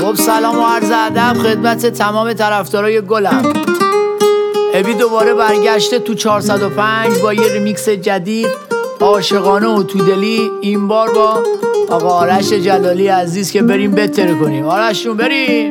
خب سلام و عرض ادب خدمت تمام طرفدارای گلم. ابی دوباره برگشته تو 405 با یه ریمیکس جدید عاشقانه و تودلی، این بار با آقا آرش جلالی عزیز که بریم بتره کنیم. آرشون بریم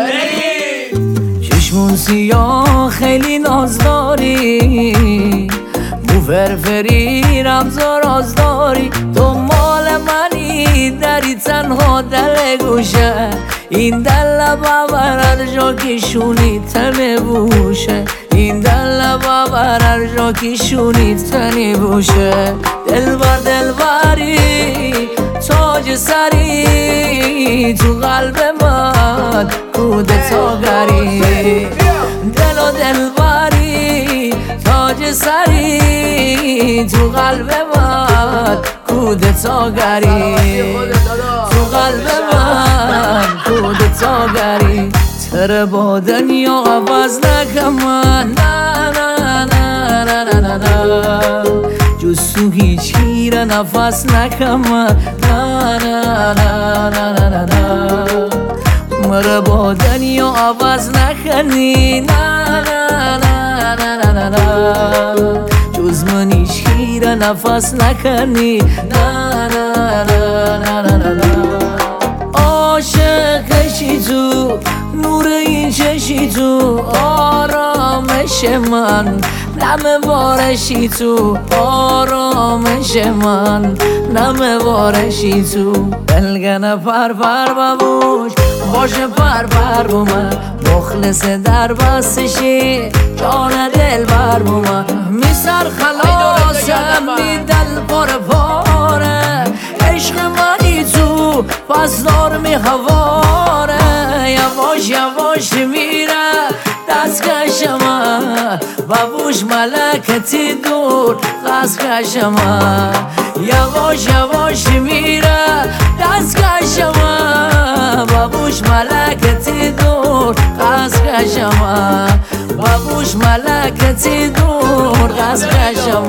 چشمون سیاه خیلی ناز داری، مو فرفری رمز و راز داری، تو مال منی دری تنها دل گوشه، این دل بابر هر جا که شونی تنه بوشه، این دل بابر هر جا که شونی تنه بوشه. دلبر دلبری تاج سری تو قلب من کودتاگری، دل و دلبری تاج سری تو قلب من کودتاگری، تو قلب من کودتاگری. تر با دنیا عوض نکن من، نه نه نه نه نه نه، جز تو هیچ گیره نفس نکن من، نه نه نه نه نه نه، مرا با دنیا عوض نکنی، نه نه نه نه نه نه، جز من هیچ گیره نفس نکنی، نه نه نه نه نه نه. عاشقشی تو نور این چشی تو آرامش من، نم بارشی تو آرامش من، نم بارشی تو. بلگن پر ببوش باشه پر بو من، مخلص در بستشی جان دل بر بو من، میسر خلاصم می دل پاره، عشق منی تو پس دار می هواره، یواش یواش میره دستکشم ببوش ملکتی دور دستکشم، یواش یواش میره دستکشم ببوش ملکتی دور دستکشم، ببوش ملکتی دور دستکشم.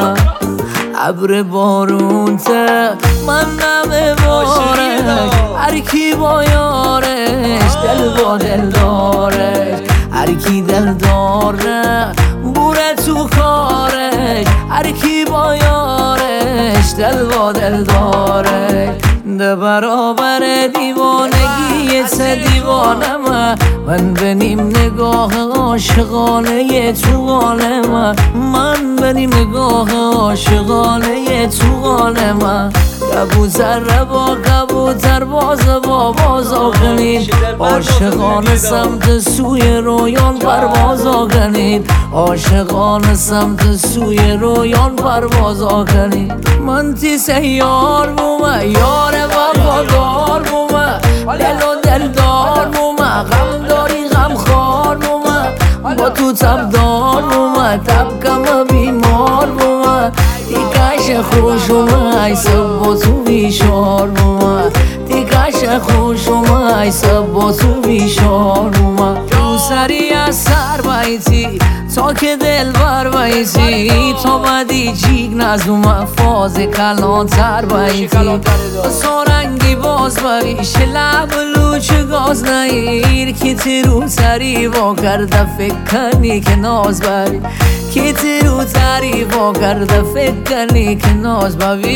ابر بارون ته من نمیباره، هر کی با یارش دل با دل دارش، هر کی دل داره بوره تو کارش، هر کی با یارش دل با دل دارش. ده برابر دیوانگی سه دیوانه من بنیم نگاه عاشقانه تو قانه من بنیم نگاه عاشقانه تو قانه من. کبوتر با کبوتر باز با باز آکنید، عاشقان سمت سوی رویان پرواز آکنید، عاشقان سمت سوی رویان پرواز آکنید. من تی سیار بومه یار وفادار بومه، دل و دلدار بومه، غم داری غم خار بومه، با تو تبدار بومه، تبکم بیمار بومه، دیگش خوش اومه ای سب با تو بیشار بومه، دیگش خوش اومه ای سب با تو بیشار بومه. جو سری از سر بایتی تا که دل بر بایتی، تا بدی جیگ نزومه فاز کلان تر بایتی، سارنگی باز بایش لب لوچ گاز نگیر، که تیرو تری با کرده فکر کنی که ناز بری، که تیرو تری با کرده فکر کنی که ناز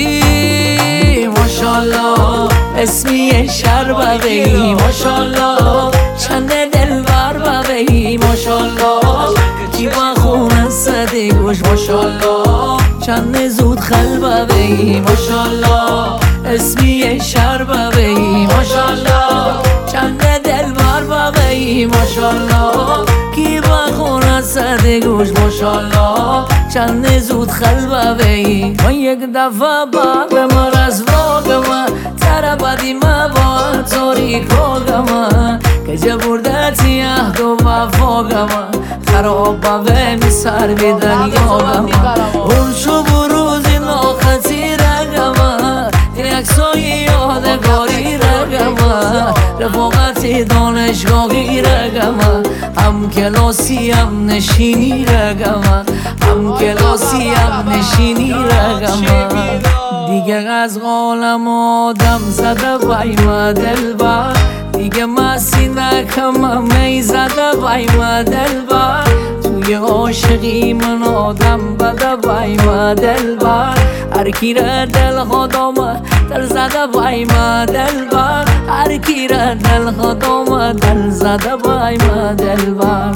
بری. ماشالله اسمی شر ببی، ماشالله چند دل بر ببی، ماشالله کی با خون سده گوش، ماشالله چند زود خل ببی، ماشالله اسمی شر ببی، ماشالله چند دل بر ببی، ماشالله کی با خون سده گوش، ماشالله چند زود خل ببی. من یک دفعه باق من از واق من تر بدی من با تاریک من، که جبردتی عهد و وفاق من، خراب به می سر بیدن یاغم، اون شو بروزی ناخطی رگم، یک سای یادگاری رگم، رفاقتی دانشگاهی رگم، هم کلاسی هم نشینی رگم، هم کلاسی هم نشینی رگم. دیگه از قالم آدم زده بایم دل با، دیگه من می زده وای ما دلبر توی عاشقی من آدم بده وای ما دلبر هر کی را دل خودم دل زده وای ما دلبر هر کی را دل خودم دل زده وای ما دلبر